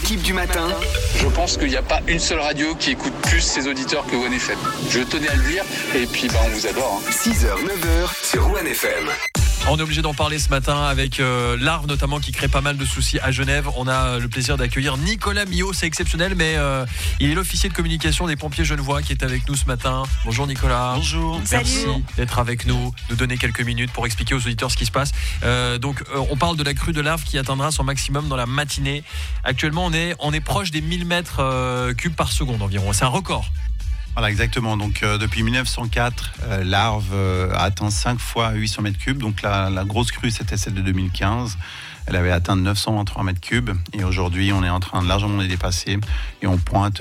l'équipe du matin. Je pense qu'il n'y a pas une seule radio qui écoute plus ses auditeurs que One FM. Je tenais à le dire et puis on vous adore. 6h, 9h sur One FM. On est obligé d'en parler ce matin avec l'Arve notamment qui crée pas mal de soucis à Genève. On a le plaisir d'accueillir Nicolas Millot, c'est exceptionnel, mais il est l'officier de communication des pompiers genevois qui est avec nous ce matin. Bonjour Nicolas. Bonjour. Merci Salut. d'être avec nous, de donner quelques minutes pour expliquer aux auditeurs ce qui se passe. On parle de la crue de l'Arve qui atteindra son maximum dans la matinée. Actuellement, on est proche des 1000 mètres cubes par seconde environ. C'est un record. Voilà, exactement. Donc, depuis 1904, l'Arve a atteint 5 fois 800 mètres cubes. Donc, la grosse crue, c'était celle de 2015. Elle avait atteint 923 mètres cubes. Et aujourd'hui, on est en train de largement les dépasser. Et on pointe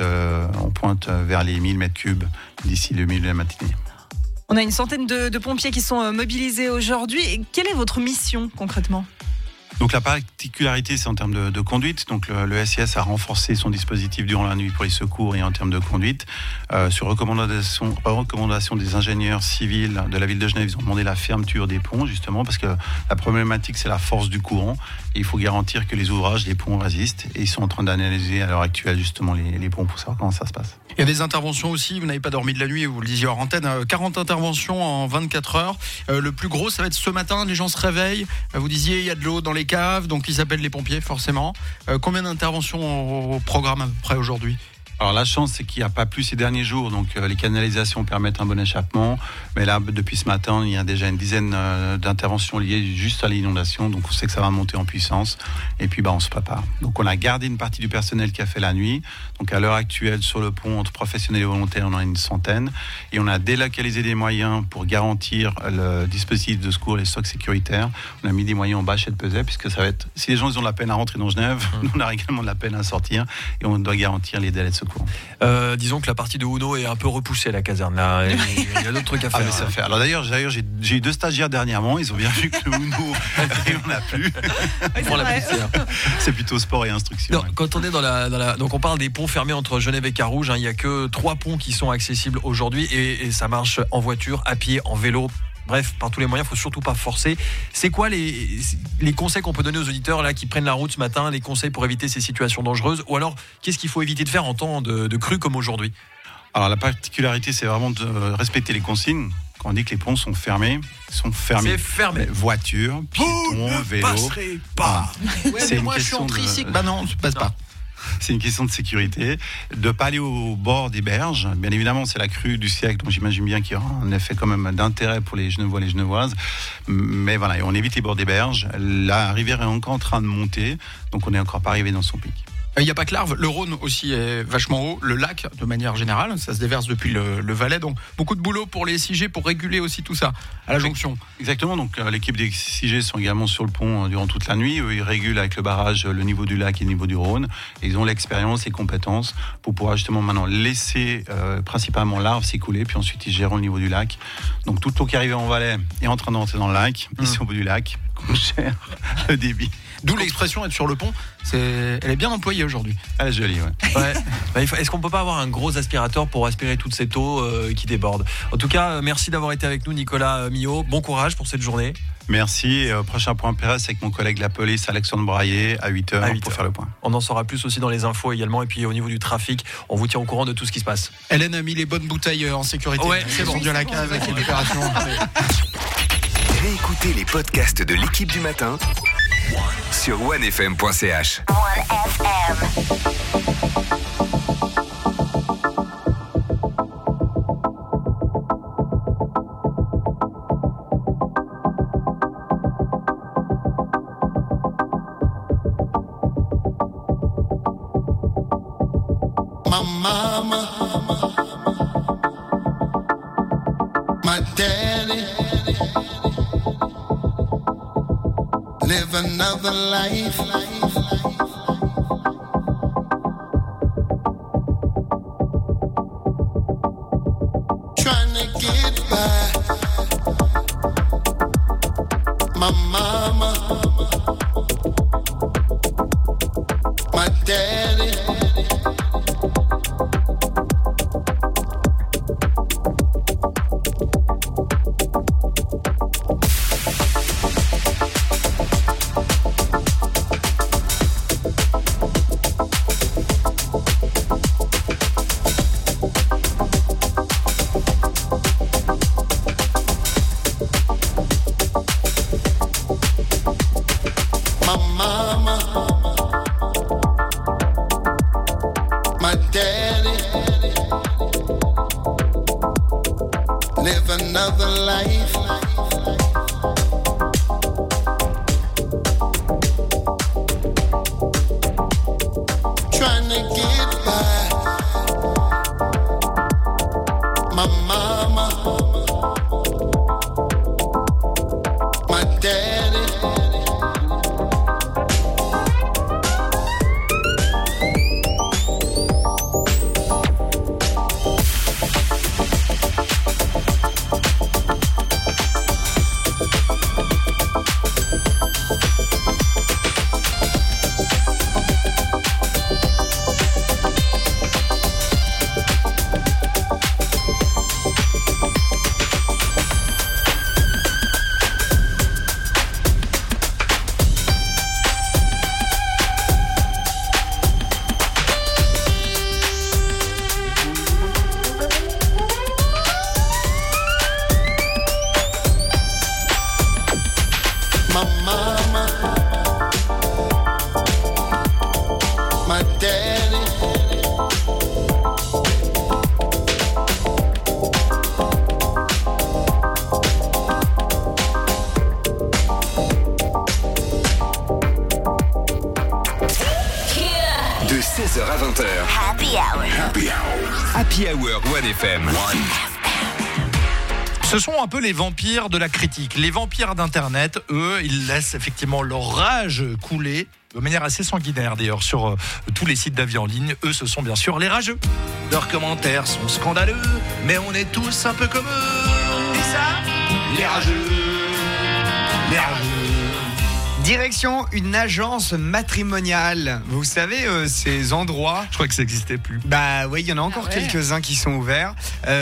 vers les 1000 mètres cubes d'ici le milieu de la matinée. On a une centaine de pompiers qui sont mobilisés aujourd'hui. Et quelle est votre mission concrètement ? Donc la particularité, c'est en termes de conduite. Donc le SIS a renforcé son dispositif durant la nuit pour les secours et en termes de conduite. Sur recommandation des ingénieurs civils de la ville de Genève, ils ont demandé la fermeture des ponts justement parce que la problématique, c'est la force du courant. Et il faut garantir que les ouvrages des ponts résistent. Et ils sont en train d'analyser à l'heure actuelle justement les ponts pour savoir comment ça se passe. Il y a des interventions aussi, vous n'avez pas dormi de la nuit, vous le disiez hors antenne, 40 interventions en 24 heures. Le plus gros, ça va être ce matin, les gens se réveillent. Vous disiez, il y a de l'eau dans les caves, donc ils appellent les pompiers forcément. Combien d'interventions au programme à peu près aujourd'hui ? Alors la chance, c'est qu'il n'y a pas plus ces derniers jours, donc les canalisations permettent un bon échappement. Mais là, depuis ce matin, il y a déjà une dizaine d'interventions liées juste à l'inondation, donc on sait que ça va monter en puissance. Et puis on se prépare. Donc on a gardé une partie du personnel qui a fait la nuit. Donc à l'heure actuelle, sur le pont, entre professionnels et volontaires, on en a une centaine. Et on a délocalisé des moyens pour garantir le dispositif de secours, les stocks sécuritaires. On a mis des moyens en bâche et de pesée, puisque ça va être, si les gens ils ont de la peine à rentrer dans Genève, nous on a également de la peine à sortir. Et on doit garantir les délais de secours. Disons que la partie de Uno est un peu repoussée, la caserne là. Il y a d'autres trucs à faire. Mais ça fait. Alors d'ailleurs, j'ai eu 2 stagiaires dernièrement. Ils ont bien vu que le Uno, on n'a plus. Pour la poussière. C'est plutôt sport et instruction. Non, quand on est donc on parle des ponts fermés entre Genève et Carouge. Il y a que 3 ponts qui sont accessibles aujourd'hui et ça marche en voiture, à pied, en vélo. Bref, par tous les moyens, il ne faut surtout pas forcer. C'est quoi les conseils qu'on peut donner aux auditeurs là, qui prennent la route ce matin, les conseils pour éviter ces situations dangereuses? Ou alors, qu'est-ce qu'il faut éviter de faire en temps de crue comme aujourd'hui? Alors, la particularité, c'est vraiment de respecter les consignes. Quand on dit que les ponts sont fermés, C'est fermé. Voiture, piétons, vélo. Passerez pas. Ouais, moi je suis en tricycle. Non, tu passes pas. C'est une question de sécurité, de ne pas aller au bord des berges. Bien évidemment, c'est la crue du siècle, donc j'imagine bien qu'il y aura un effet quand même d'intérêt pour les Genevois et les Genevoises. Mais voilà, on évite les bords des berges. La rivière est encore en train de monter, donc on n'est encore pas arrivé dans son pic. Il n'y a pas que l'Arve, le Rhône aussi est vachement haut, le lac de manière générale, ça se déverse depuis le Valais, donc beaucoup de boulot pour les SIG pour réguler aussi tout ça à la jonction. Exactement, donc l'équipe des SIG sont également sur le pont durant toute la nuit. Eux, ils régulent avec le barrage le niveau du lac et le niveau du Rhône. Et ils ont l'expérience et les compétences pour pouvoir justement maintenant laisser principalement l'Arve s'écouler, puis ensuite ils gèrent le niveau du lac. Donc toute l'eau qui arrive en Valais est en train d'entrer dans le lac, ici au bout du lac, on gère le débit. D'où l'expression être sur le pont, elle est bien employée aujourd'hui. Elle est jolie, ouais. Est-ce qu'on peut pas avoir un gros aspirateur pour aspirer toute cette eau qui déborde? En tout cas, merci d'avoir été avec nous, Nicolas Millot. Bon courage pour cette journée. Merci. Prochain point presse avec mon collègue de la police, Alexandre Braillet, à 8h pour faire le point. On en saura plus aussi dans les infos également. Et puis au niveau du trafic, on vous tient au courant de tout ce qui se passe. Hélène a mis les bonnes bouteilles en sécurité. Ouais, c'est bon. Dieu la cave avec les opérations. Réécoutez les podcasts de l'équipe du matin sur onefm.ch. My mama, my daddy, live another life. Trying to get by. My mama, my daddy. my daddy. My mama, my daddy. De 16h à 20h. Happy Hour. Happy Hour 1FM. Ce sont un peu les vampires de la critique. Les vampires d'Internet, eux, ils laissent effectivement leur rage couler de manière assez sanguinaire d'ailleurs sur tous les sites d'avis en ligne. Eux, ce sont bien sûr les rageux. Leurs commentaires sont scandaleux, mais on est tous un peu comme eux. Et ça, les rageux. Les rageux. Direction une agence matrimoniale. Vous savez, ces endroits. Je crois que ça n'existait plus. Bah oui, il y en a encore quelques-uns qui sont ouverts.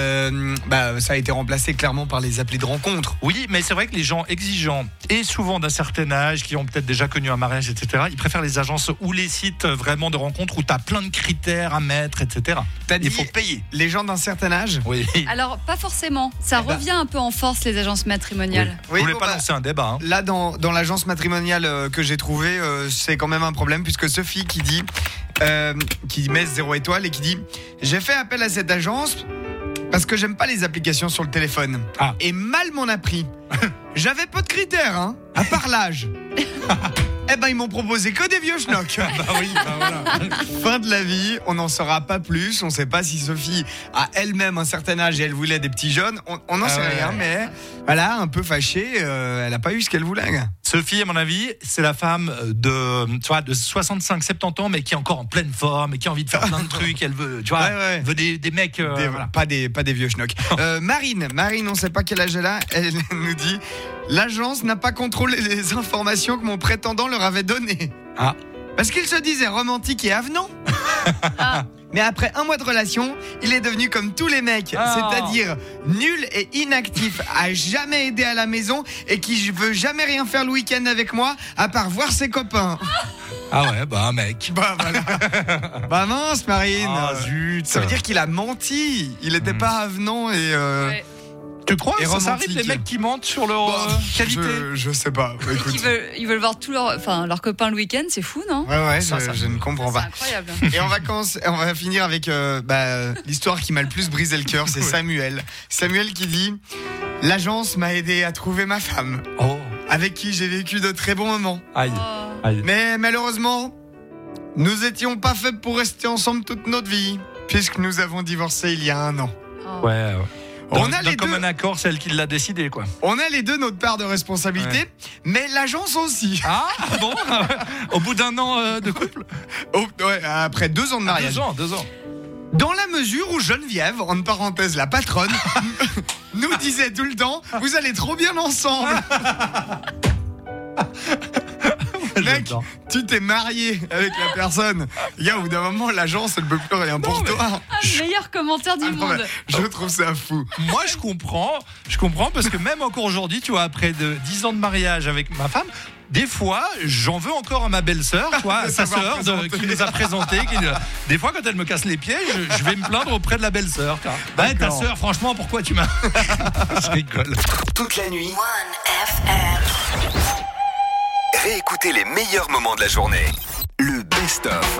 Ça a été remplacé clairement par les applis de rencontre. Oui, mais c'est vrai que les gens exigeants et souvent d'un certain âge, qui ont peut-être déjà connu un mariage, etc., ils préfèrent les agences ou les sites vraiment de rencontres où tu as plein de critères à mettre, etc. Il faut payer. Les gens d'un certain âge ? Oui. Alors, pas forcément. Ça revient un peu en force, les agences matrimoniales. Oui, je voulais pas lancer un débat. Là, dans l'agence matrimoniale que j'ai trouvée, c'est quand même un problème, puisque Sophie qui dit, qui met 0 étoile et qui dit « J'ai fait appel à cette agence parce que j'aime pas les applications sur le téléphone. Ah. Et mal m'en a pris. J'avais pas de critères, hein, à part l'âge. » Eh ben, ils m'ont proposé que des vieux schnocks. Bah oui, bah voilà. Fin de la vie, on n'en saura pas plus. On sait pas si Sophie a elle-même un certain âge et elle voulait des petits jeunes. On n'en sait rien, mais voilà, un peu fâchée, elle a pas eu ce qu'elle voulait. Sophie, à mon avis, c'est la femme de 65-70 ans, mais qui est encore en pleine forme et qui a envie de faire plein de trucs. Elle veut, tu vois, elle veut des mecs. Voilà. Pas des vieux schnocks. Marine, on sait pas quel âge elle a. Elle nous dit l'agence n'a pas contrôlé les informations que mon prétendant leur avait données. Ah. Parce qu'il se disait romantique et avenant. Mais après un mois de relation, il est devenu comme tous les mecs, c'est-à-dire nul et inactif, a jamais aidé à la maison et qui veut jamais rien faire le week-end avec moi à part voir ses copains. Ah ouais, bah un mec. Bah voilà. Bah mince Marine. Ah zut. Ça veut dire qu'il a menti. Il était pas avenant et... Ouais. Tu crois et ça arrive les mecs qui mentent sur leur qualité? Je sais pas. Écoute. Ils veulent voir tous leurs copains le week-end, c'est fou, non? Ouais, je ne comprends pas. C'est incroyable. Et en vacances, on va finir avec l'histoire qui m'a le plus brisé le cœur, c'est Samuel. Samuel qui dit « L'agence m'a aidé à trouver ma femme, avec qui j'ai vécu de très bons moments. Aïe. Aïe. Mais malheureusement, nous étions pas faits pour rester ensemble toute notre vie, puisque nous avons divorcé il y a 1 an. » Ouais. On a les comme deux. un accord, c'est elle qui l'a décidé, quoi. On a les deux notre part de responsabilité, mais l'agence aussi. Ah bon. Au bout d'1 an de couple. Après 2 ans de mariage. 2 ans. Dans la mesure où Geneviève, en parenthèse la patronne, nous disait tout le temps « Vous allez trop bien ensemble !» Mec, tu t'es marié avec la personne. Gars, au bout d'un moment, l'agence, elle peut plus rien pour toi. Le meilleur commentaire du monde. Je trouve ça fou. Moi, je comprends parce que même encore aujourd'hui, tu vois, après 10 ans de mariage avec ma femme, des fois, j'en veux encore à ma belle-sœur, à sa sœur qui nous a présenté. Des fois, quand elle me casse les pieds, je vais me plaindre auprès de la belle-sœur. Bah, ta sœur, franchement, pourquoi tu m'as... Je rigole. Toute la nuit. 1FM. Réécoutez les meilleurs moments de la journée. Le best-of.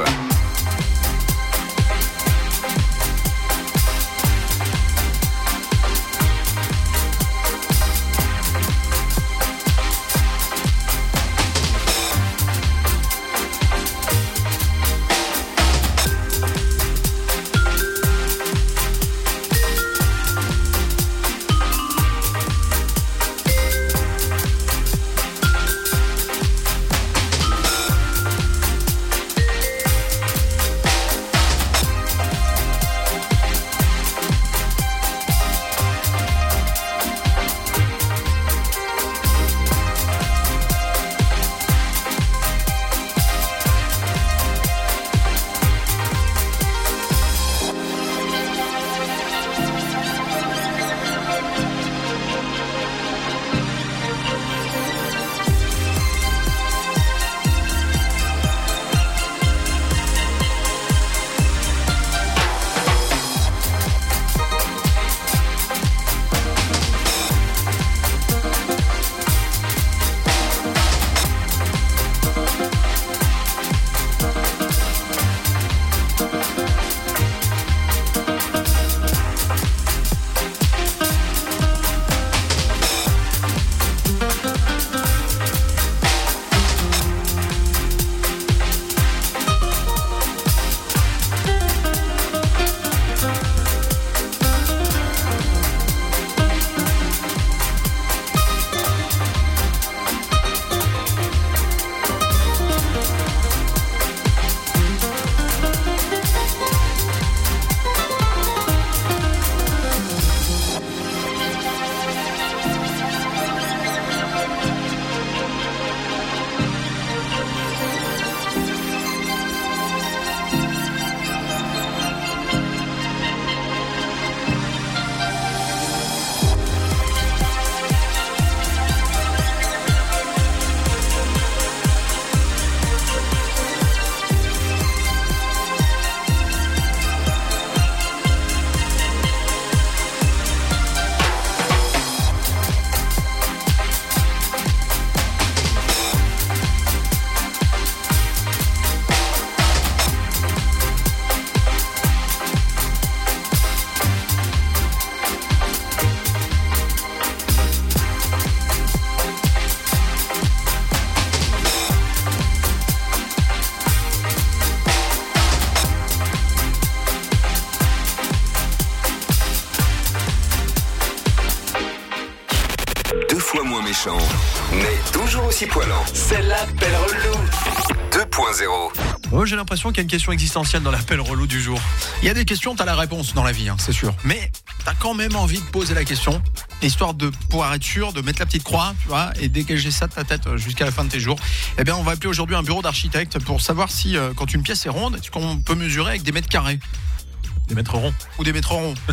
mais toujours aussi poilant. C'est l'appel relou 2.0. Oh, j'ai l'impression qu'il y a une question existentielle dans l'appel relou du jour. Il y a des questions, t'as la réponse dans la vie, hein, c'est sûr. Mais t'as quand même envie de poser la question, histoire de pouvoir être sûr, de mettre la petite croix, tu vois, et dégager ça de ta tête jusqu'à la fin de tes jours. Eh bien, on va appeler aujourd'hui un bureau d'architecte pour savoir si, quand une pièce est ronde, est-ce qu'on peut mesurer avec des mètres carrés. Des mètres ronds. Ou des mètres ronds.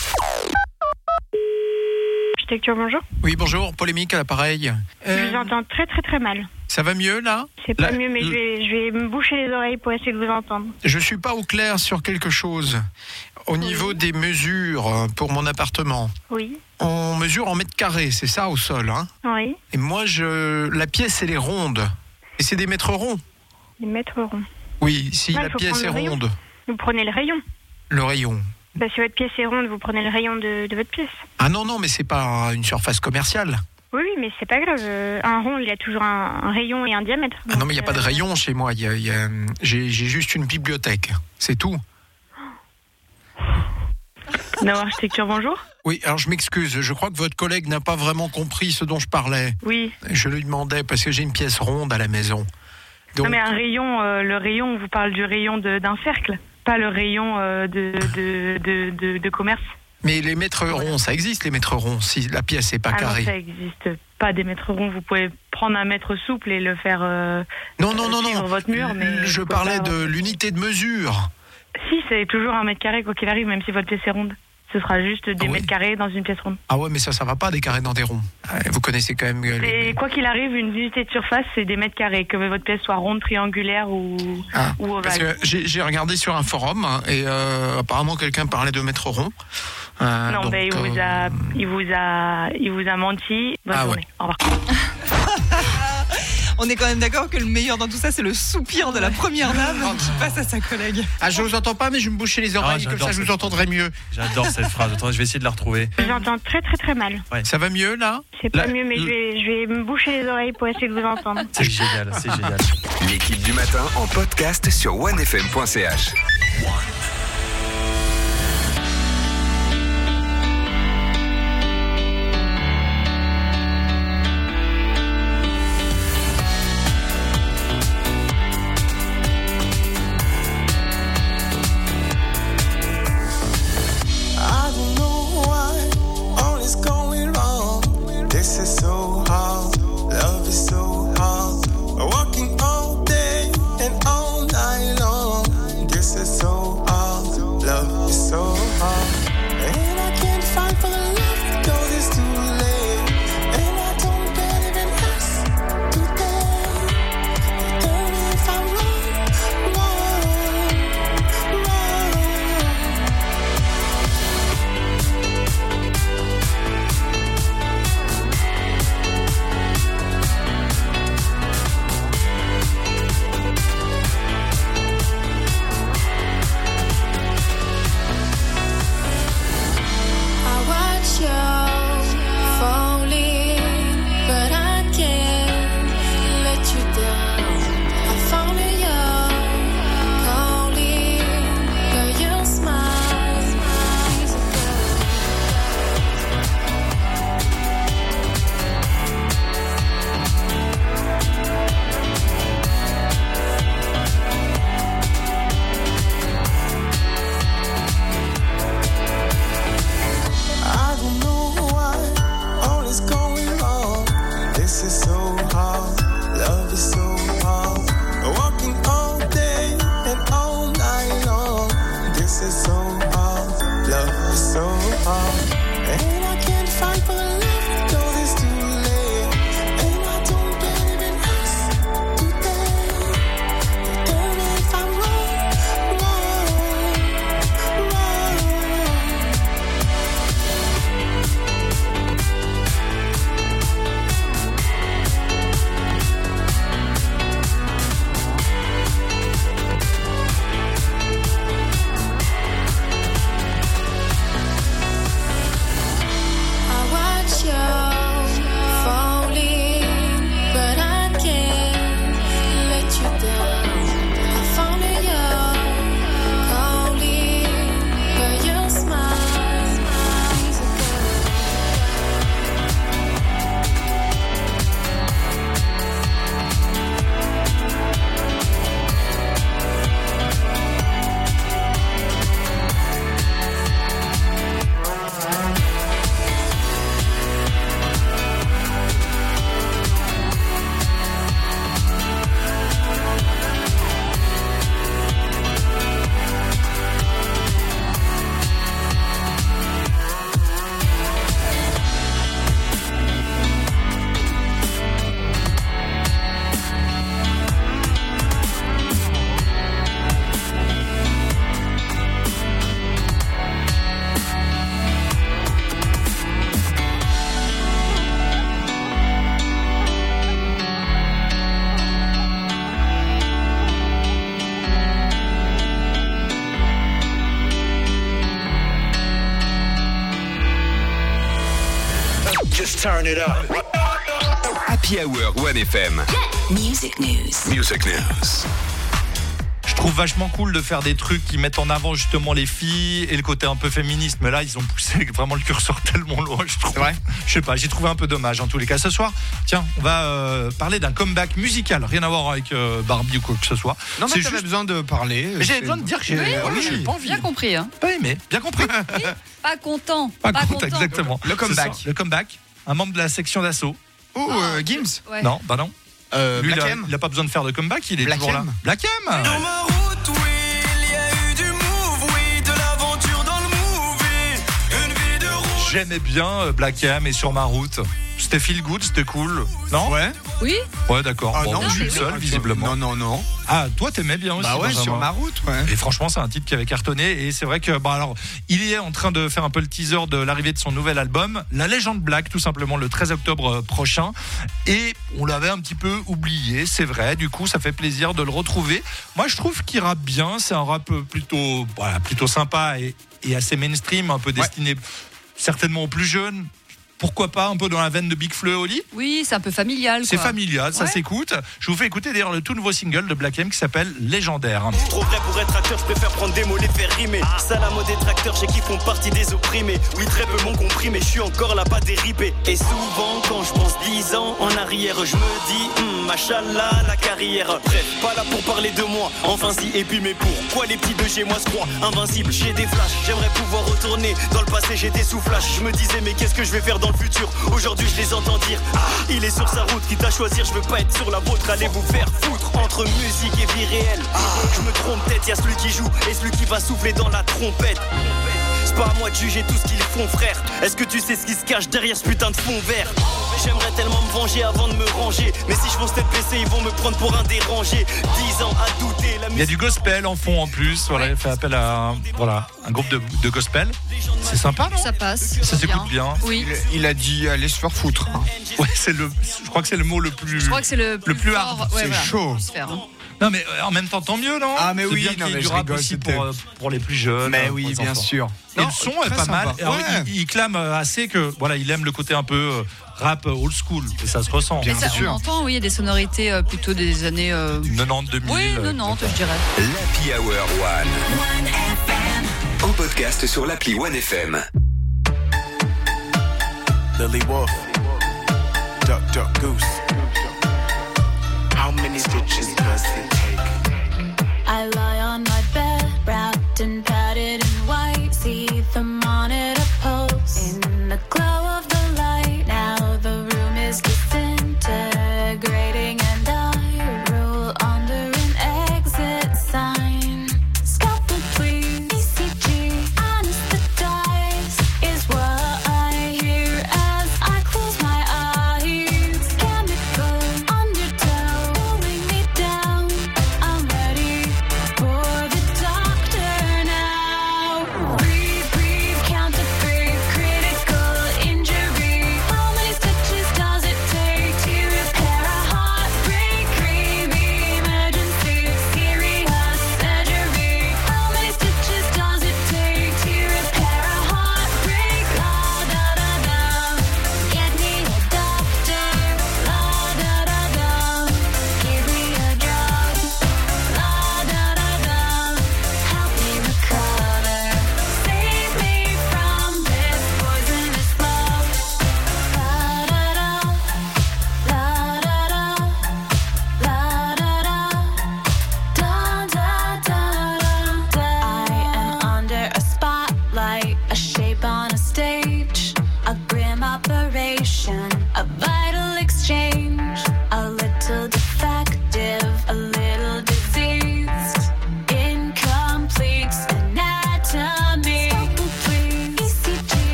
Architecture, bonjour. Oui, bonjour, polémique à l'appareil. Je vous entends très très très mal. Ça va mieux là ? C'est pas mieux, mais je vais me boucher les oreilles pour essayer de vous entendre. Je suis pas au clair sur quelque chose. Au niveau des mesures pour mon appartement. Oui. On mesure en mètres carrés, c'est ça, au sol, hein ? Oui. Et moi, la pièce, elle est ronde. Et c'est des mètres ronds. Des mètres ronds. Oui, si la pièce est ronde. Vous prenez le rayon. Le rayon. Bah, si votre pièce est ronde, vous prenez le rayon de votre pièce. Ah non, mais c'est pas une surface commerciale. Oui, mais c'est pas grave. Un rond, il y a toujours un rayon et un diamètre. Ah non, mais il n'y a pas de rayon chez moi. J'ai juste une bibliothèque. C'est tout. Non, architecture, bonjour. Oui, alors je m'excuse. Je crois que votre collègue n'a pas vraiment compris ce dont je parlais. Oui. Je lui demandais, parce que j'ai une pièce ronde à la maison. Donc... Non, mais un rayon, le rayon, on vous parle du rayon d'un cercle, pas le rayon de commerce. Mais les mètres ronds, ça existe, les mètres ronds, si la pièce n'est pas carrée. Non, ça existe pas des mètres ronds. Vous pouvez prendre un mètre souple et le faire non. sur votre mur. Mais je parlais de l'unité de mesure. Si, c'est toujours un mètre carré, quoi qu'il arrive, même si votre pièce est ronde. Ce sera juste des mètres carrés dans une pièce ronde. Ah ouais, mais ça va pas, des carrés dans des ronds. Vous connaissez quand même... Et quoi qu'il arrive, une unité de surface, c'est des mètres carrés. Que votre pièce soit ronde, triangulaire ou ovale. Parce que j'ai regardé sur un forum, et apparemment quelqu'un parlait de mètres ronds. Non, donc, il vous a menti. Bonne journée. Au revoir. On est quand même d'accord que le meilleur dans tout ça, c'est le soupir de la première dame qui passe à sa collègue. Ah, je vous entends pas, mais je vais me boucher les oreilles, comme ça je vous entendrai mieux. J'adore cette phrase. Attends, je vais essayer de la retrouver. Je vous entends très très très mal. Ouais. Ça va mieux là ? C'est pas mieux, mais je vais me boucher les oreilles pour essayer de vous entendre. C'est génial, c'est génial. L'équipe du matin en podcast sur onefm.ch. This is so hard, love is so hard. Walking all day and all night long. This is so hard. Happy Hour 1FM. Music News. Music News. Je trouve vachement cool de faire des trucs qui mettent en avant justement les filles et le côté un peu féministe, mais là ils ont poussé vraiment le curseur tellement loin, je trouve. Ouais. Je sais pas, j'ai trouvé un peu dommage en tous les cas. Ce soir, tiens, on va parler d'un comeback musical, rien à voir avec Barbie ou quoi que ce soit. Non, mais t'avais besoin de parler. Mais j'avais besoin de dire que j'ai pas envie. Bien compris. Hein. Pas aimé, bien compris. Oui, pas content. Pas content, exactement. Le comeback. Le comeback, un membre de la section d'assaut. Oh, Gims. Ouais. Non, bah non. Lui, Black M. il a pas besoin de faire de comeback, il est Black toujours là. M. Black M. Dans ma route, oui, il y a eu du move, oui, de l'aventure dans le movie. Une vie de route. J'aimais bien Black M et Sur ma route. C'était feel good, c'était cool. Non? Ouais. Oui. Ouais, d'accord. Ah, bon, non, je suis le mais seul, oui. visiblement. Non. Ah, toi, t'aimais bien aussi. Bah ouais, Benjamin. Sur ma route, ouais. Et franchement, c'est un titre qui avait cartonné. Et c'est vrai que, alors, il est en train de faire un peu le teaser de l'arrivée de son nouvel album, La Légende Black, tout simplement, le 13 octobre prochain. Et on l'avait un petit peu oublié, c'est vrai. Du coup, ça fait plaisir de le retrouver. Moi, je trouve qu'il rappe bien. C'est un rap plutôt sympa et assez mainstream, un peu destiné certainement aux plus jeunes. Pourquoi pas un peu dans la veine de Big Fleu et Oli. Oui, c'est un peu familial. C'est quoi. familial, ça s'écoute. Je vous fais écouter d'ailleurs le tout nouveau single de Black M qui s'appelle Légendaire. Trop vrai pour être acteur, je préfère prendre des mots, les faire rimer. Ça la mode des tracteurs, j'ai qui font partie des opprimés. Oui, très peu m'ont compris, mais je suis encore là, pas déripé. Et souvent, quand je pense 10 ans en arrière, je me dis, machallah, la carrière. Bref, pas là pour parler de moi. Enfin si, et puis mais pourquoi les petits de chez moi se croient invincibles? J'ai des flashs, j'aimerais pouvoir retourner dans le passé, j'ai des soufflages. Je me disais, mais qu'est-ce que je vais faire dans le futur? Aujourd'hui je les entends dire, il est sur sa route, quitte à choisir, je veux pas être sur la vôtre. Allez vous faire foutre entre musique et vie réelle. Je me trompe peut-être, y'a celui qui joue et celui qui va souffler dans la trompette. C'est pas à moi de juger tout ce qu'ils font, frère. Est-ce que tu sais ce qui se cache derrière ce putain de fond vert? J'aimerais tellement me venger avant de me ranger, mais si je fonce tête baissée, ils vont me prendre pour un dérangé. 10 ans à douter. Il y a du gospel en fond en plus. Voilà, il fait appel à un groupe de gospel. C'est sympa, non? Ça passe. Ça s'écoute bien. Oui. Il a dit allez se faire foutre. Ouais, je crois que c'est le mot le plus. Je crois que c'est le plus plus fort. hard. Ouais, C'est voilà. chaud. Se faire, hein. Non mais en même temps tant mieux, non? Ah mais c'est oui, bien non, qu'il y ait mais du je rap rigole, aussi c'était- pour les plus jeunes. Mais pour oui, les bien enfants. sûr. Et Non, le son est très pas sympa. mal. Alors, Ouais. il clame assez que voilà, il aime le côté un peu rap old school et ça se ressent. Et ça, on entend, oui, il y a des sonorités plutôt des années 90 2000. Oui, 90, je dirais. L'Happy Hour 1. En podcast sur l'appli 1FM. Lily Wolf, Duck Duck Goose. How many stitches does it take? I lie on my bed, wrapped and padded in white. See the monitor pulse in the glow of the light. Now the room is disintegrating, and I roll under an exit sign. Stop it, please. ECG, anesthetize is what I hear as I close my eyes. Chemical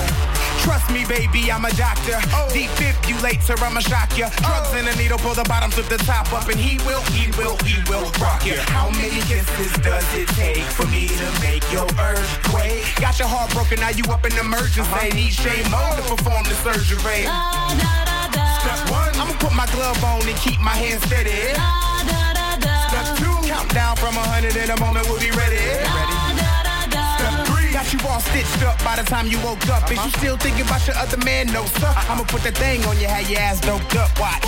Trust me, baby, I'm a doctor. Defibulate, sir, I'ma shock ya. Drugs in a needle, pull the bottom, flip the top up, and he will rock ya. How many kisses does it take for me to make your earthquake? Got your heart broken, now you up in emergency. Need Shane Mo to perform the surgery. Step one, I'ma put my glove on and keep my hand steady. Step two, count down from 100 in a moment, we'll be ready. Step three, got you all stitched up by the time you woke up. Is you still thinking about your other man? No, sir. I'ma put that thing on you, have your ass doped up. Watch.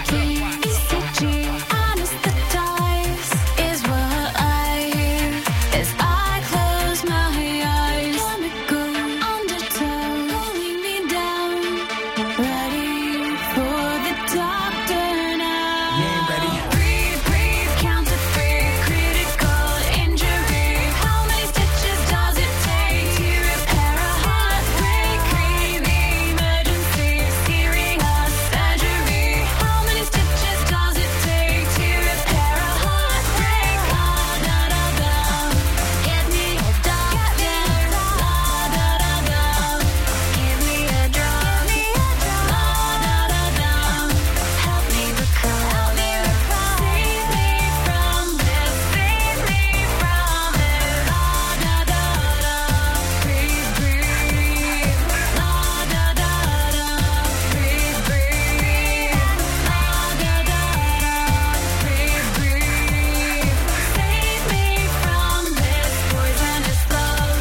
Anesthetize is what I hear as I close my eyes. Let me go undertow, pulling me down. Ready for the doctor now. You ain't ready. Breathe, count to 3, critical injury. How many stitches does it take to repair a heartbreak? Emergency, serious surgery. How many stitches does it take to repair a heartbreak? Da da da, get me a doctor. Da da da, give me a drug. Da da da, help me recover. Save me from this. Save me from this. Da da da, breathe, breathe. Da da da, breathe, breathe. Da da da, breathe, breathe. Save me from this poisonous love.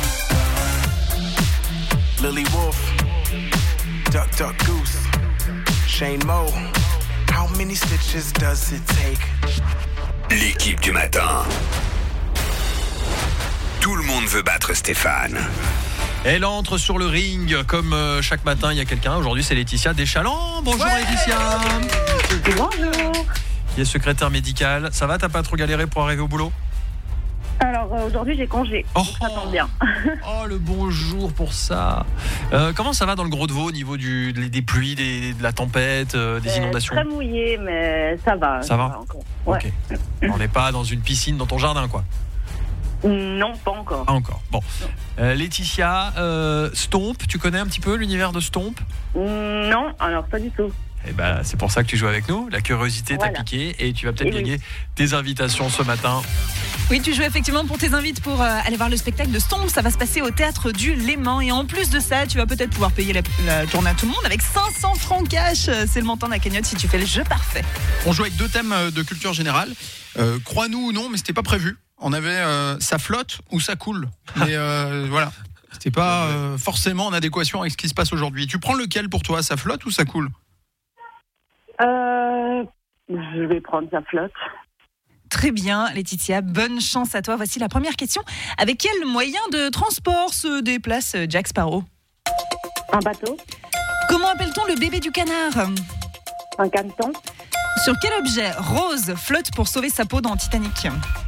Lily Wolf, Duck Duck Goose, Shane Mo. How many stitches does it take? L'équipe du matin. Tout le monde veut battre Stéphane. Elle entre sur le ring comme chaque matin, il y a quelqu'un. Aujourd'hui, c'est Laetitia Deschalans. Bonjour Laetitia. Bonjour. Qui est secrétaire médicale. Ça va, t'as pas trop galéré pour arriver au boulot? Alors aujourd'hui j'ai congé, donc ça tombe bien. Oh, le bonjour pour ça. Comment ça va dans le Gros-de-Vaud au niveau des pluies, de la tempête, des inondations? Très mouillé, mais ça va. Ça va encore. Ouais. Ok. On n'est pas dans une piscine dans ton jardin, quoi? Non, pas encore. Pas encore. Bon. Laetitia, Stomp, tu connais un petit peu l'univers de Stomp? Non, alors pas du tout. Eh ben, c'est pour ça que tu joues avec nous. La curiosité t'a piqué et tu vas peut-être gagner tes invitations ce matin. Oui, tu joues effectivement pour tes invites pour aller voir le spectacle de Stomp. Ça va se passer au Théâtre du Léman. Et en plus de ça, tu vas peut-être pouvoir payer la tournée à tout le monde avec 500 francs cash. C'est le montant de la cagnotte si tu fais le jeu parfait. On joue avec 2 thèmes de culture générale. Crois-nous ou non, mais c'était pas prévu. On avait ça flotte ou ça coule. Mais voilà. C'était pas forcément en adéquation avec ce qui se passe aujourd'hui. Tu prends lequel pour toi? Ça flotte ou ça coule? Je vais prendre sa flotte. Très bien, Laetitia, bonne chance à toi. Voici la première question. Avec quel moyen de transport se déplace Jack Sparrow? Un bateau. Comment appelle-t-on le bébé du canard? Un caneton. Sur quel objet Rose flotte pour sauver sa peau dans Titanic?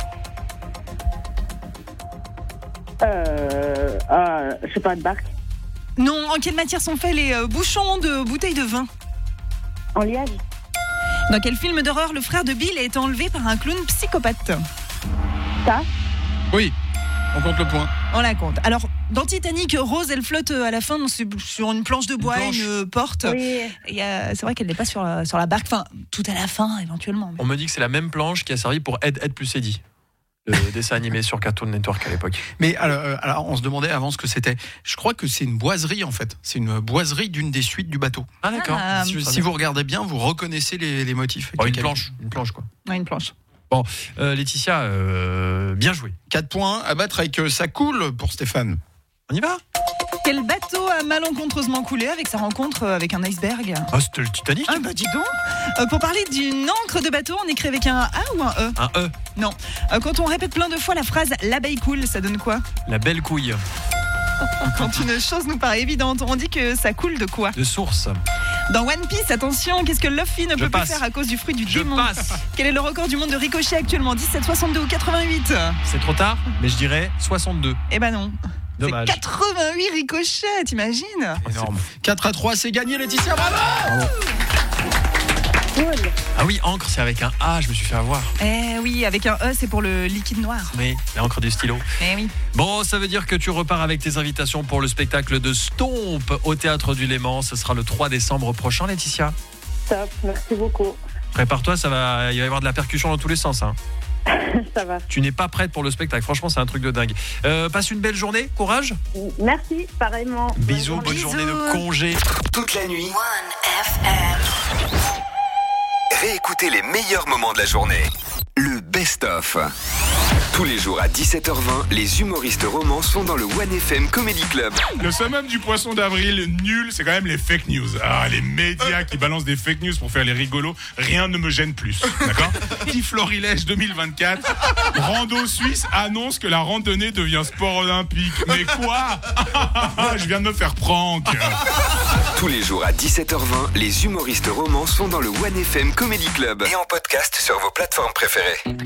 Je sais pas, une barque. Non, en quelle matière sont faits les bouchons de bouteilles de vin? En liège. Dans quel film d'horreur le frère de Bill a été enlevé par un clown psychopathe? Ça? Oui, on compte le point. On la compte. Alors, dans Titanic, Rose, elle flotte à la fin sur une planche de bois, une porte. Oui. C'est vrai qu'elle n'est pas sur la barque, enfin, tout à la fin, éventuellement. On me dit que c'est la même planche qui a servi pour Ed plus Eddie, le dessin animé sur Cartoon Network à l'époque. Mais alors, on se demandait avant ce que c'était. Je crois que c'est une boiserie en fait. C'est une boiserie d'une des suites du bateau. Ah d'accord. Si vous regardez bien, vous reconnaissez les motifs. Une planche quoi. Ouais, une planche. Bon, Laetitia, bien joué. 4 points à battre avec ça coule pour Stéphane. On y va? Quel bateau a malencontreusement coulé avec sa rencontre avec un iceberg? Ah, c'était le Titanic. Ah bah dis donc. Pour parler d'une encre de bateau, on écrit avec un A ou un E? Un E. Non. Quand on répète plein de fois la phrase « l'abeille coule », ça donne quoi? La belle couille. Quand une chose nous paraît évidente, on dit que ça coule de quoi? De source. Dans One Piece, attention, qu'est-ce que Luffy ne peut plus passe. faire à cause du fruit du Je démon? passe. Quel est le record du monde de Ricochet actuellement? 17, 62 ou 88? C'est trop tard, mais je dirais 62. Eh ben non. Dommage. C'est 88 ricochets, t'imagines? Énorme. 4-3, c'est gagné, Laetitia, bravo. Ah oui, encre, c'est avec un A, je me suis fait avoir. Eh oui, avec un E, c'est pour le liquide noir. Oui, l'encre du stylo. Eh oui. Bon, ça veut dire que tu repars avec tes invitations pour le spectacle de Stomp au Théâtre du Léman. Ce sera le 3 décembre prochain, Laetitia. Top, merci beaucoup. Prépare-toi, il va y avoir de la percussion dans tous les sens. Hein. Ça va. Tu n'es pas prête pour le spectacle, franchement, c'est un truc de dingue. Passe une belle journée, courage. Merci, pareillement. Bisous, bonne journée de congé. Toute la nuit. Réécoutez les meilleurs moments de la journée. Le best-of. Tous les jours à 17h20, les humoristes romans sont dans le 1FM Comedy Club. Le summum du poisson d'avril nul, c'est quand même les fake news. Ah, les médias qui balancent des fake news pour faire les rigolos, rien ne me gêne plus. D'accord ? Petit Florilège 2024, Rando Suisse annonce que la randonnée devient sport olympique. Mais quoi ? Je viens de me faire prank. Tous les jours à 17h20, les humoristes romans sont dans le 1FM Comedy Club et en podcast sur vos plateformes préférées.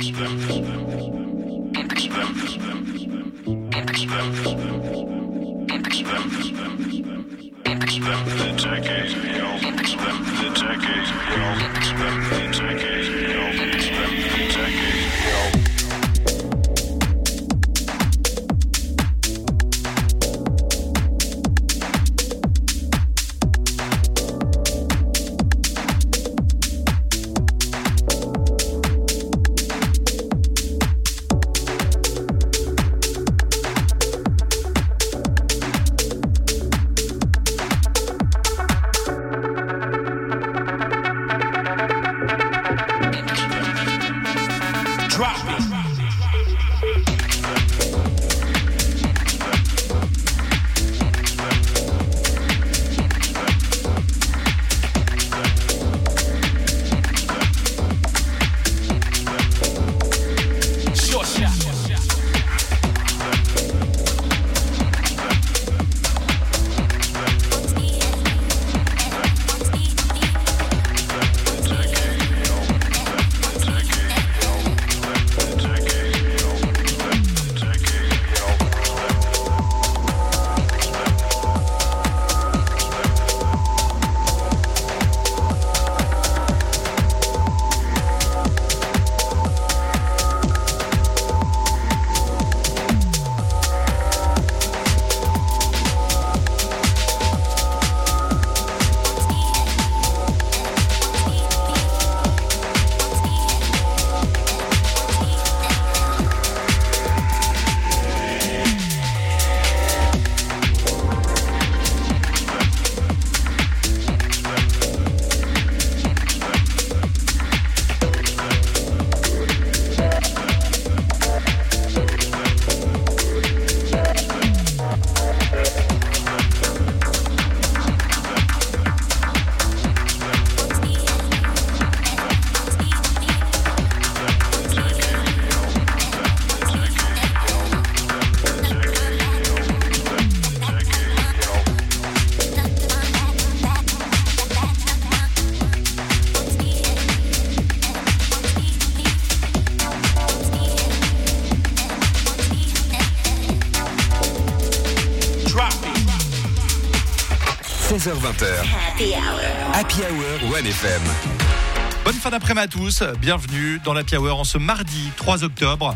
Happy Hour 1FM. Bonne fin d'après-midi à tous, bienvenue dans l'Happy Hour en ce mardi 3 octobre.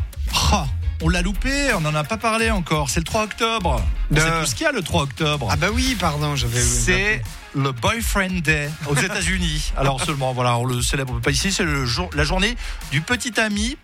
On l'a loupé, on n'en a pas parlé encore, c'est le 3 octobre. C'est tout ce qu'il y a le 3 octobre. Ah bah oui, pardon, c'est le Boyfriend Day aux États-Unis. Alors seulement, voilà, on le célèbre pas ici, c'est la journée du petit ami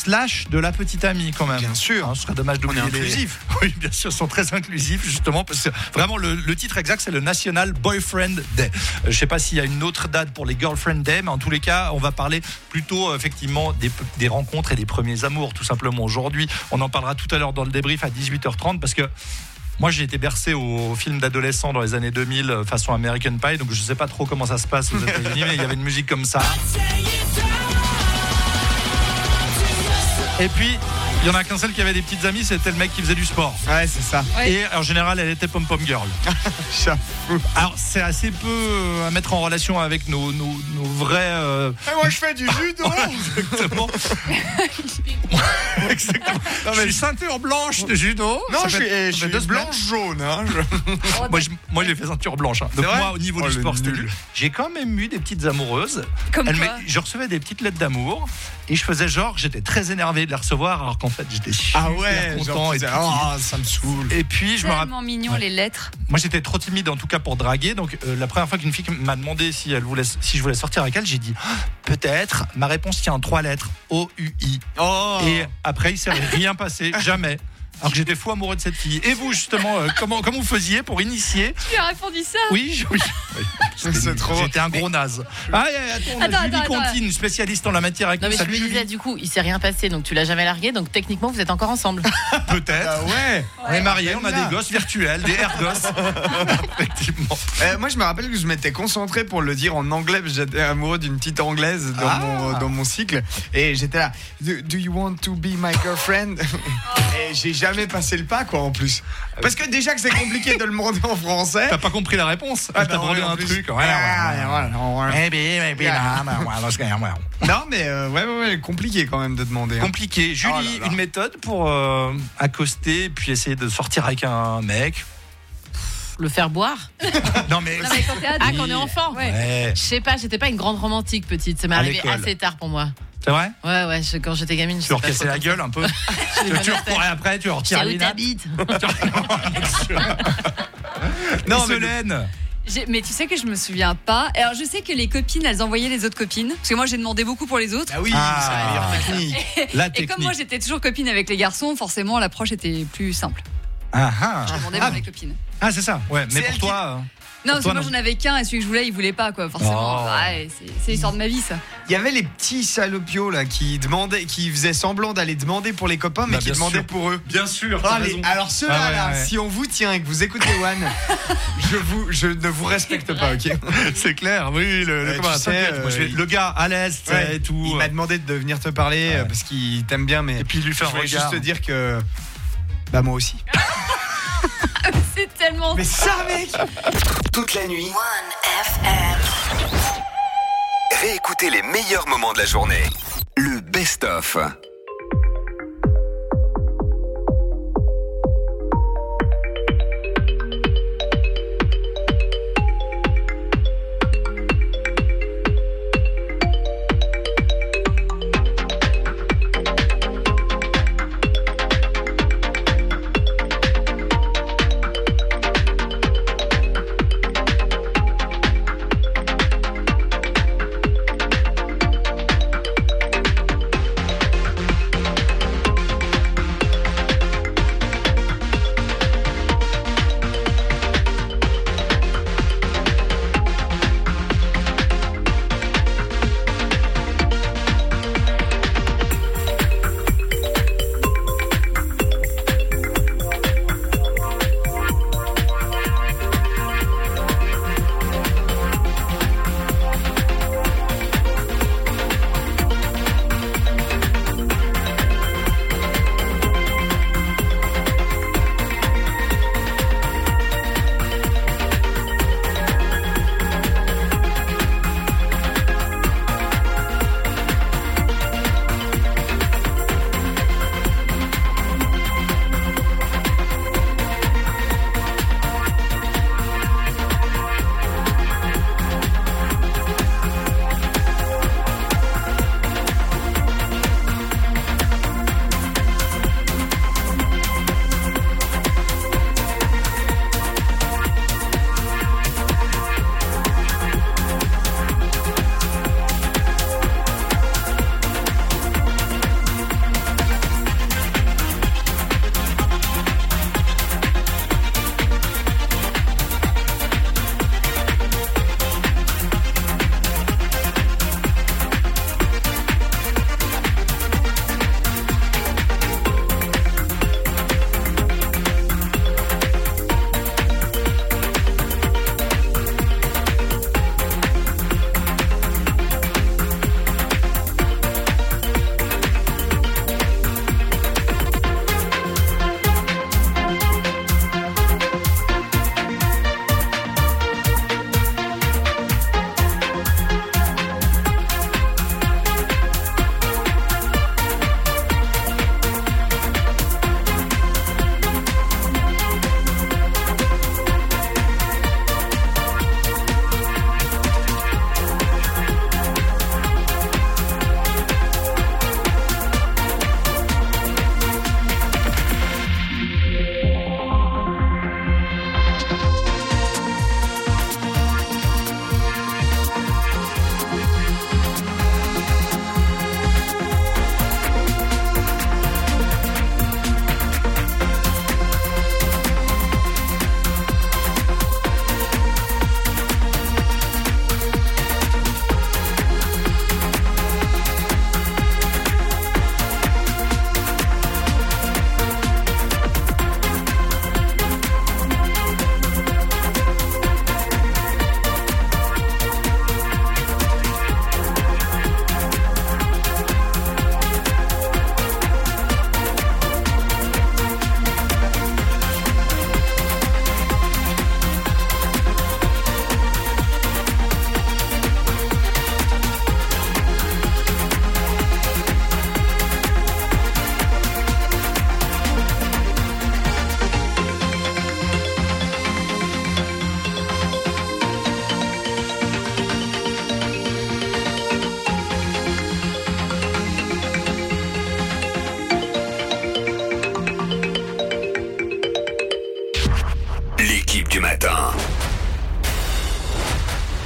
/ de la petite amie quand même. Bien sûr. Ce serait dommage d'oublier. On est inclusif. Oui, bien sûr, ils sont très inclusifs justement parce que vraiment le titre exact c'est le National Boyfriend Day. Je sais pas s'il y a une autre date pour les Girlfriend Day, mais en tous les cas, on va parler plutôt effectivement des rencontres et des premiers amours tout simplement aujourd'hui. On en parlera tout à l'heure dans le débrief à 18h30 parce que moi, j'ai été bercé au film d'adolescent dans les années 2000 façon American Pie, donc je sais pas trop comment ça se passe aux États-Unis, mais il y avait une musique comme ça. Et puis, il y en a qu'un seul qui avait des petites amies, c'était le mec qui faisait du sport. Ouais, c'est ça. Et en général, elle était pom-pom girl. Alors, c'est assez peu à mettre en relation avec nos vrais. Et moi, je fais du judo. Exactement. Exactement. Je suis ceinture blanche de judo. Non, Ça je fait suis deux semaines. blanche-jaune. Hein, moi, j'ai fait ceinture blanche. Hein. Donc, C'est vrai moi, au niveau du le sport, c'était nul. nul. J'ai quand même eu des petites amoureuses. Comme quoi je recevais des petites lettres d'amour et je faisais genre, j'étais très énervé de les recevoir alors qu'en fait, j'étais super content. Et ça me saoule. Et puis, je me rappelle. Tellement mignon les lettres. Moi, j'étais trop timide en tout cas pour draguer. Donc, la première fois qu'une fille m'a demandé si je voulais sortir avec elle, j'ai dit peut-être. Ma réponse tient en 3 lettres OUI. Et après, il s'est rien passé, jamais. Alors que j'étais fou amoureux de cette fille. Et vous, justement, comment vous faisiez pour initier? Tu lui as répondu ça? Oui. C'est trop. J'étais un gros naze. Julie Contine, spécialiste en la matière avec Non, nous. mais je me Salut, disais, Julie. du coup, il s'est rien passé, donc tu l'as jamais largué, donc techniquement, vous êtes encore ensemble. Peut-être. Ouais. On est mariés, on a des gosses virtuels, des air-gosses. Effectivement. Moi, je me rappelle que je m'étais concentré pour le dire en anglais, parce que j'étais amoureux d'une petite anglaise dans mon cycle. Et j'étais là, do you want to be my girlfriend? Et j'ai jamais passé le pas, quoi, en plus. Parce que déjà que c'est compliqué de le demander en français. T'as pas compris la réponse? T'as demandé un truc. Non, mais ouais, compliqué quand même de demander. Compliqué. Julie, une méthode pour accoster puis essayer de sortir avec un mec? Le faire boire? Non mais quand t'es ado. Quand on est enfant. Ouais. Je sais pas, j'étais pas une grande romantique petite. Ça m'est À arrivé l'école. assez tard pour moi. C'est vrai? Ouais, quand j'étais gamine. Tu leur cassais la gueule un peu? Tu recourais après, tu retires C'est où les t'habites? Non, Solène. Mais tu sais que je me souviens pas. Alors je sais que les copines, elles envoyaient les autres copines. Parce que moi j'ai demandé beaucoup pour les autres. Ah oui, c'est la meilleure technique. Et comme moi j'étais toujours copine avec les garçons, forcément l'approche était plus simple. Je demandais pour les copines. Ah, c'est ça. Ouais, mais pour toi. Non, parce que moi j'en avais qu'un et celui que je voulais, il voulait pas, quoi. Forcément. Ouais, c'est l'histoire de ma vie, ça. Il y avait les petits salopios là qui faisaient semblant d'aller demander pour les copains, mais qui demandaient pour eux. Bien sûr. Alors ceux-là, si on vous tient et que vous écoutez One, je ne vous respecte pas, ok? C'est clair, oui. Le gars à l'est et tout. Il m'a demandé de venir te parler parce qu'il t'aime bien, mais et puis lui faire je voulais un regard. juste te dire que bah moi aussi. C'est tellement. Mais ça, mec. Toute la nuit. Réécoutez les meilleurs moments de la journée. Le best-of.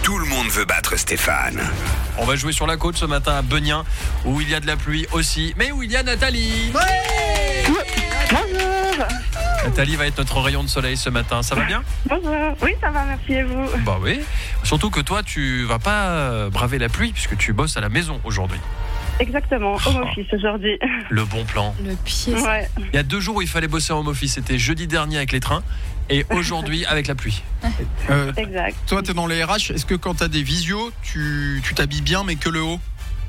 Tout le monde veut battre Stéphane. On va jouer sur la côte ce matin à Beugnin, où il y a de la pluie aussi, mais où il y a Nathalie. Bonjour. Nathalie va être notre rayon de soleil ce matin, ça va bien? Bonjour. Oui, ça va, merci et vous? Bah oui, surtout que toi tu vas pas braver la pluie puisque tu bosses à la maison aujourd'hui. Exactement, home office aujourd'hui. Le bon plan. Le pied. Ouais. Il y a 2 jours où il fallait bosser en home office, c'était jeudi dernier avec les trains et aujourd'hui avec la pluie. Exact. Toi, t'es dans les RH. Est-ce que quand t'as des visios, tu t'habilles bien, mais que le haut?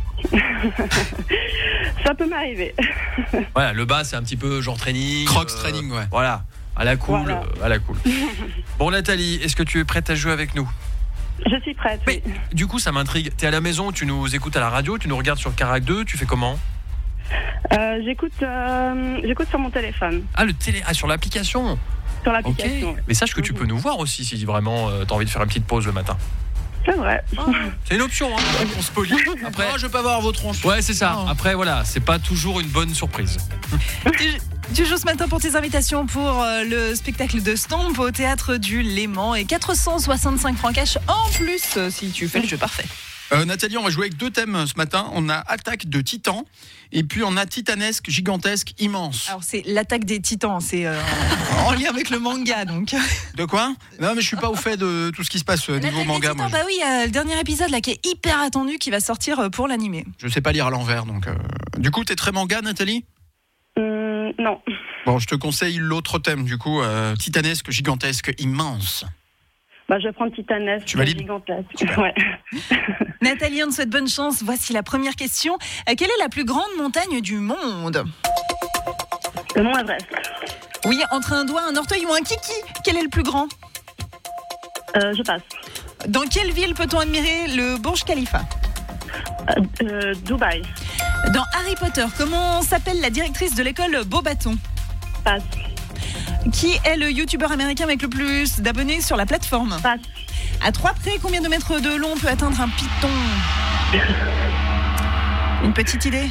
Ça peut m'arriver. Voilà, le bas c'est un petit peu genre training. Crocs training, ouais. Voilà, à la cool, Voilà. à la cool. Bon Nathalie, est-ce que tu es prête à jouer avec nous? Je suis prête. Mais du coup ça m'intrigue, t'es à la maison, tu nous écoutes à la radio, tu nous regardes sur Carac 2, tu fais comment? J'écoute sur mon téléphone. Ah sur l'application. Sur l'application. Ok. Mais sache que tu peux nous voir aussi si vraiment t'as envie de faire une petite pause le matin. C'est vrai. C'est une option, hein. On se polie. Après, je veux pas voir vos tronches. Ouais, c'est ça. Après, voilà, c'est pas toujours une bonne surprise. Tu joues ce matin pour tes invitations pour le spectacle de Stomp au théâtre du Léman et 465 francs cash en plus si tu fais le jeu parfait. Nathalie, on va jouer avec 2 thèmes ce matin. On a attaque de titans et puis on a titanesque, gigantesque, immense. Alors c'est l'attaque des titans, c'est en lien avec le manga donc. De quoi? Non mais je suis pas au fait de tout ce qui se passe niveau L'attaque manga. des titans, bah oui, le dernier épisode là qui est hyper attendu qui va sortir pour l'animé. Je sais pas lire à l'envers donc. Du coup, t'es très manga, Nathalie? Non. Bon, je te conseille l'autre thème du coup, titanesque, gigantesque, immense. Bah, je vais prendre titanesque. Tu valides? Gigantesque. Ouais. Nathalie, on te souhaite bonne chance. Voici la première question. Quelle est la plus grande montagne du monde? Le Mont Everest. Oui, entre un doigt, un orteil ou un kiki, quel est le plus grand? Je passe. Dans quelle ville peut-on admirer le Burj Khalifa? Dubaï. Dans Harry Potter, comment s'appelle la directrice de l'école Beaubaton? Passe. Qui est le youtubeur américain avec le plus d'abonnés sur la plateforme? Passe. À 3 près, combien de mètres de long peut atteindre un python? Une petite idée?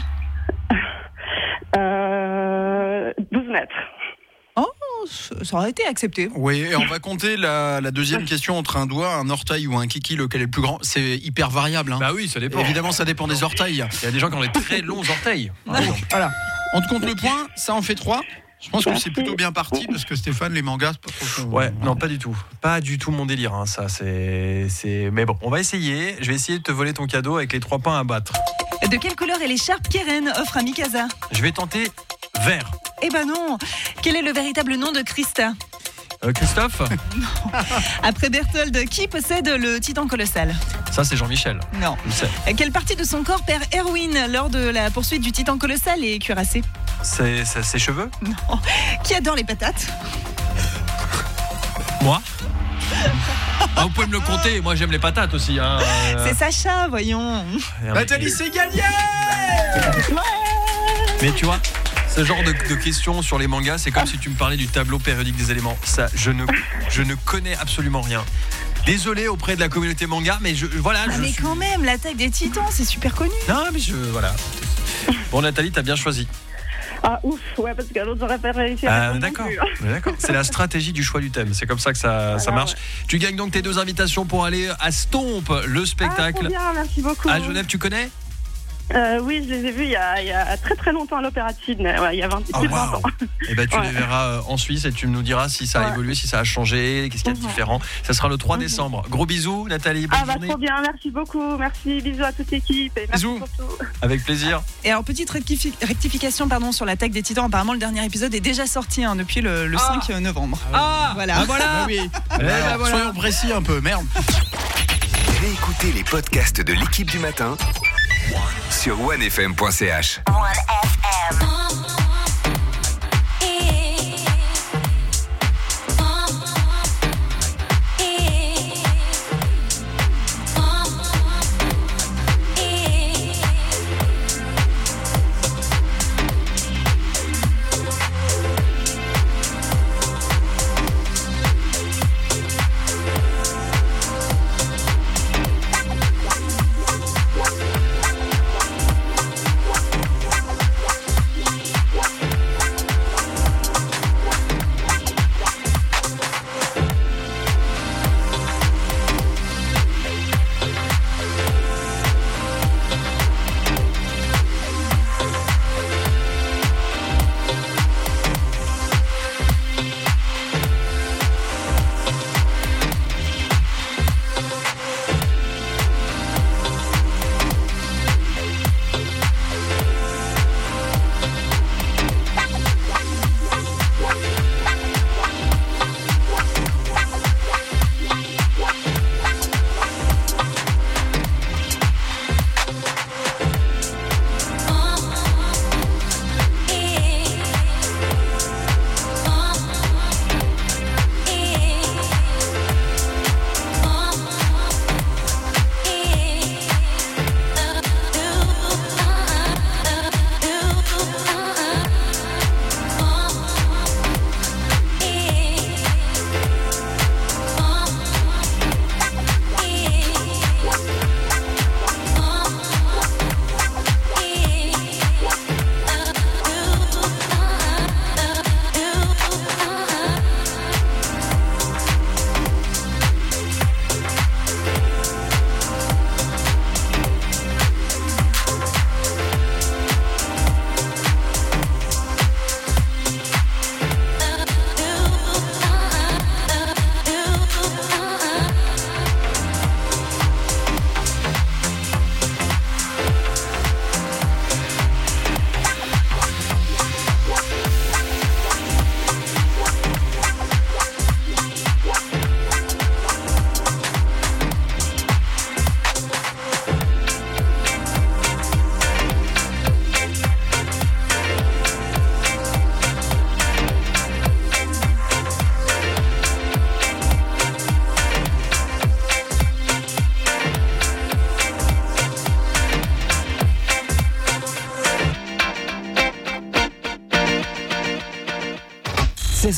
12 mètres. Oh, ça aurait été accepté. Oui, et on va compter la deuxième question entre un doigt, un orteil ou un kiki, lequel est le plus grand. C'est hyper variable. Hein. Bah oui, ça dépend. Évidemment, ça dépend des orteils. Il y a des gens qui ont des très longs orteils. Voilà. On te compte le point, ça en fait 3. Je pense que c'est plutôt bien parti parce que Stéphane, les mangas, c'est pas trop son... Ouais, non, pas du tout. Pas du tout mon délire, hein, ça. C'est. Mais bon, on va essayer. Je vais essayer de te voler ton cadeau avec les 3 points à battre. De quelle couleur est l'écharpe qu'Eren offre à Mikasa? Je vais tenter vert. Eh ben non. Quel est le véritable nom de Krista? Christophe? Après Berthold, qui possède le titan colossal? Ça, c'est Jean-Michel. Non. Je sais. Quelle partie de son corps perd Erwin lors de la poursuite du titan colossal et cuirassé? C'est ses cheveux? Non. Qui adore les patates? Moi? Vous pouvez me le compter, moi j'aime les patates aussi. Hein. C'est Sacha, voyons. Nathalie, c'est gagné! Mais tu vois, ce genre de questions sur les mangas, c'est comme si tu me parlais du tableau périodique des éléments. Ça, je ne connais absolument rien. Désolé auprès de la communauté manga, mais mais quand même, l'attaque des titans, c'est super connu. Non, mais voilà. Bon, Nathalie, t'as bien choisi. Ah ouf, ouais, parce que l'autre j'aurais pas réussi à répondre d'accord. non plus. D'accord. C'est la stratégie du choix du thème. C'est comme ça que ça marche. Ouais. Tu gagnes donc tes 2 invitations pour aller à Stomp, le spectacle. Ah, trop bien, merci beaucoup. À Genève, tu connais? Oui, je les ai vus il y a très très longtemps à l'Opéra de Sydney, il y a plus de 20 ans. Et ben tu les verras en Suisse et tu nous diras si ça a évolué, si ça a changé, qu'est-ce qu'il y a de différent. Ça sera le 3 décembre. Gros bisous Nathalie, bonne journée. Trop bien, merci beaucoup, merci, bisous à toute l'équipe et merci pour tout. Avec plaisir. Et alors petite rectification sur l'attaque des titans, apparemment le dernier épisode est déjà sorti depuis le 5 novembre. Voilà. Bah oui. Voilà. Soyons précis un peu, merde. Réécoutez les podcasts de l'équipe du matin sur onefm.ch.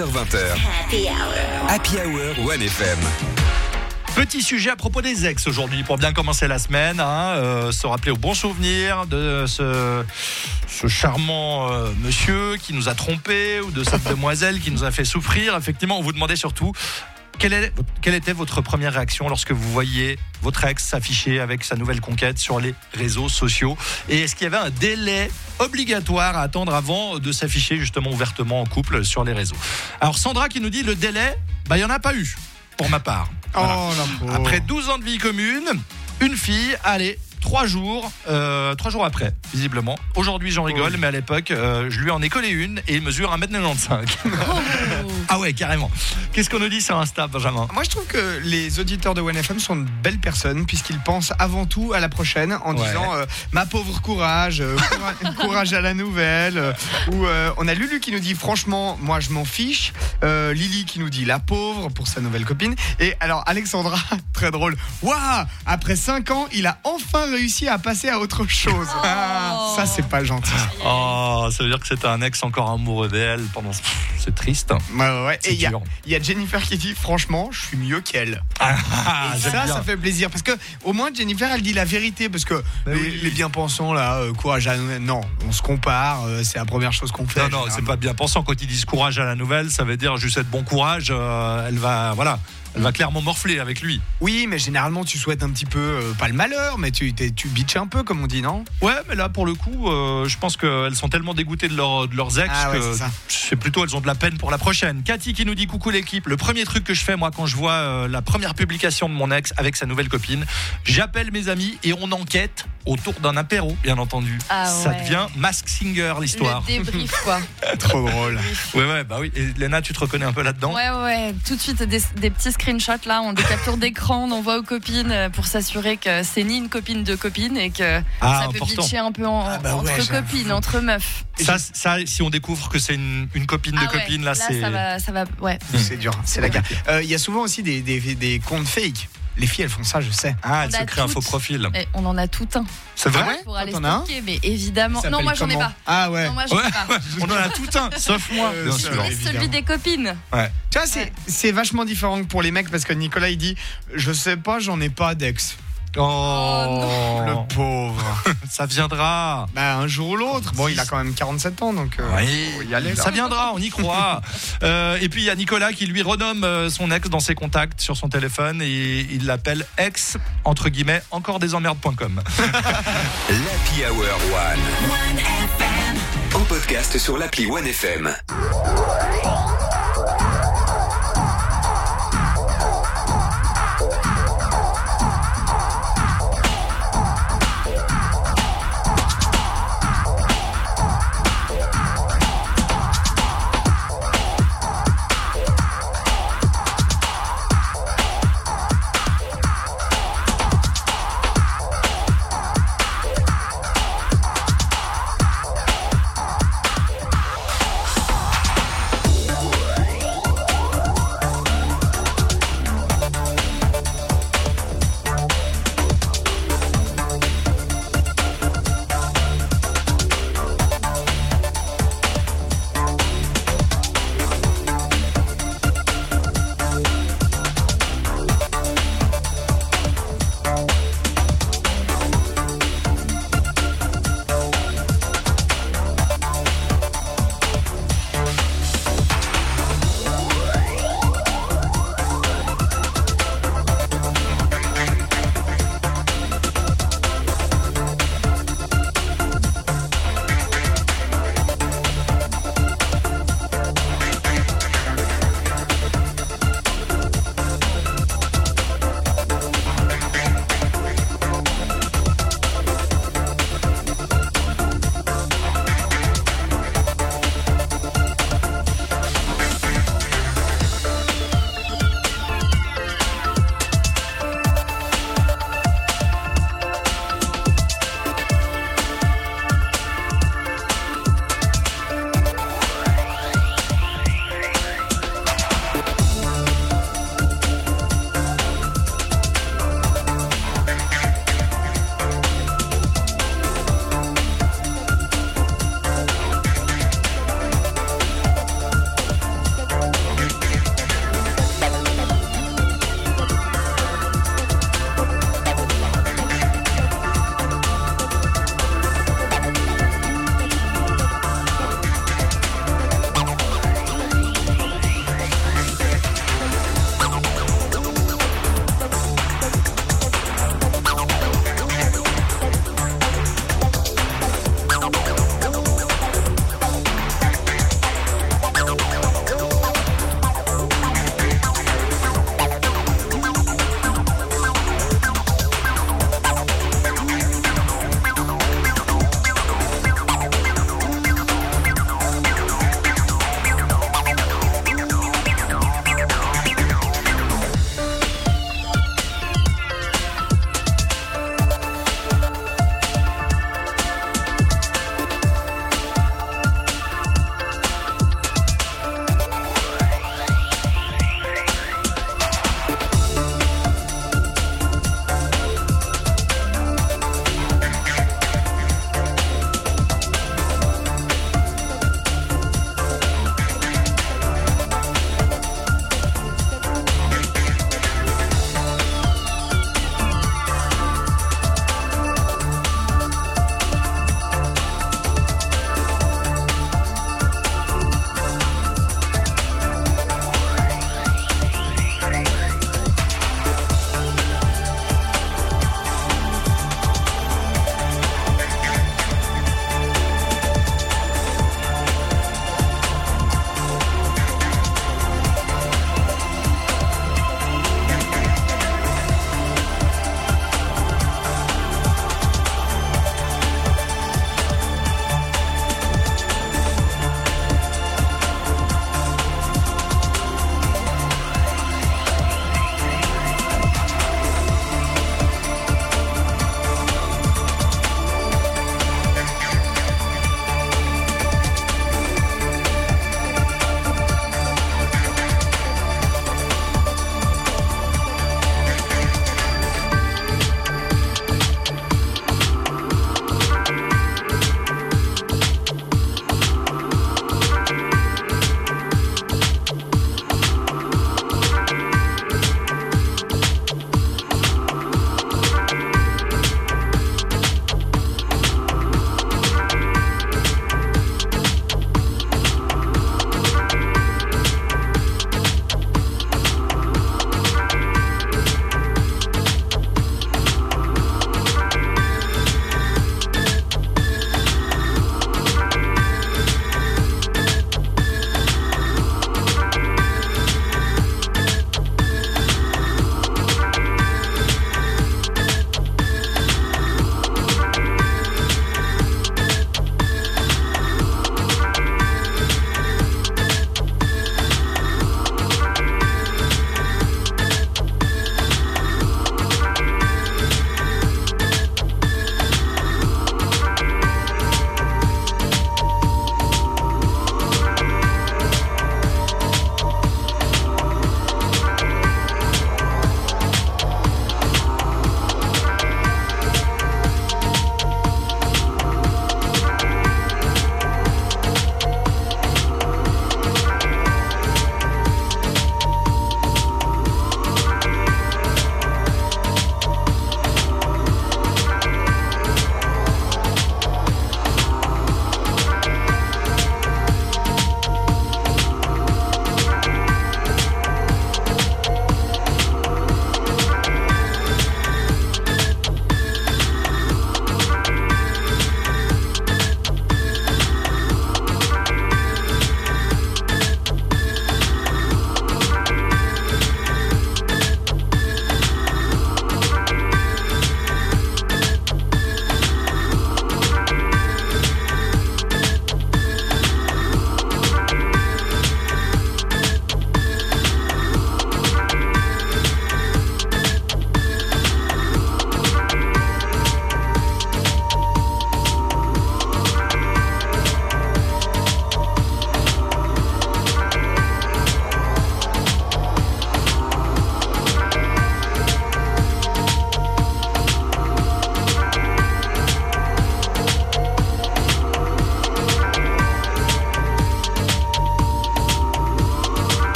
16h20h. Happy Hour 1FM. Petit sujet à propos des ex aujourd'hui pour bien commencer la semaine, se rappeler au bon souvenir de ce charmant monsieur qui nous a trompés ou de cette demoiselle qui nous a fait souffrir. Effectivement, on vous demandait surtout quelle était votre première réaction lorsque vous voyiez votre ex s'afficher avec sa nouvelle conquête sur les réseaux sociaux, et est-ce qu'il y avait un délai obligatoire à attendre avant de s'afficher justement ouvertement en couple sur les réseaux. Alors Sandra qui nous dit le délai, il n'y en a pas eu pour ma part. Voilà. Après 12 ans de vie commune, une fille, allez, 3 jours après, visiblement. Aujourd'hui, j'en rigole, mais à l'époque, je lui en ai collé une et il mesure 1m95. Ah ouais, carrément. Qu'est-ce qu'on nous dit sur Insta, Benjamin ? Moi, je trouve que les auditeurs de 1FM sont de belles personnes puisqu'ils pensent avant tout à la prochaine en disant ma pauvre courage, courage à la nouvelle. Ou on a Lulu qui nous dit franchement, moi je m'en fiche. Lily qui nous dit la pauvre pour sa nouvelle copine. Et alors Alexandra, très drôle. Waouh, après 5 ans, il a enfin réussi à passer à autre chose. Ça, c'est pas gentil. Oh, ça veut dire que c'était un ex encore amoureux d'elle pendant. C'est triste. Ouais. Et il y a Jennifer qui dit franchement, je suis mieux qu'elle. Et ça fait plaisir parce que au moins Jennifer, elle dit la vérité parce que les bien-pensants là, courage à la nouvelle. Non, on se compare, c'est la première chose qu'on fait. Non, c'est pas bien-pensant quand ils disent courage à la nouvelle, ça veut dire juste être bon courage. Elle va clairement morfler avec lui. Oui, mais généralement tu souhaites un petit peu, pas le malheur, mais tu bitches un peu comme on dit, non ? Ouais, mais là pour le coup, je pense qu'elles sont tellement dégoûtées de leurs ex que c'est plutôt elles ont de la peine pour la prochaine. Cathy qui nous dit coucou l'équipe, le premier truc que je fais moi quand je vois la première publication de mon ex avec sa nouvelle copine, j'appelle mes amis et on enquête autour d'un apéro, bien entendu. Ça devient Mask Singer l'histoire. Le débrief quoi. Trop drôle. Ouais, bah oui. Et Léna, tu te reconnais un peu là-dedans ? Ouais, tout de suite des petits screenshots là, on des captures d'écran, on envoie aux copines pour s'assurer que c'est ni une copine de copine et que ça peut bitcher un peu entre copines, entre meufs. Ça, si on découvre que c'est une copine de copine, là c'est. Ça va, ouais. C'est dur, c'est la guerre. Il y a souvent aussi des comptes fake. Les filles, elles font ça, je sais. Elles se créent un faux profil. Et on en a tout un. C'est vrai ? Pour aller stocker, mais évidemment. Non, moi j'en ai pas. Ah ouais. Non, moi j'en ai pas. On en a tout un, sauf moi. Bien sûr. Celui des copines. Ouais. Tu vois, c'est vachement différent que pour les mecs parce que Nicolas il dit je sais pas, j'en ai pas d'ex. Oh, le pauvre. Ça viendra. Un jour ou l'autre. Bon, il a quand même 47 ans, donc faut y aller. Là. Ça viendra, on y croit. Et puis il y a Nicolas qui lui renomme son ex dans ses contacts sur son téléphone et il l'appelle ex entre guillemets encore des emmerdes.com. L'Happy Hour 1FM. En podcast sur l'appli 1FM.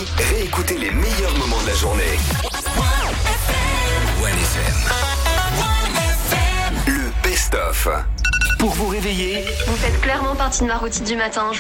réécoutez les meilleurs moments de la journée. 1FM. Le best-of. Pour vous réveiller, Vous faites clairement partie de ma routine du matin.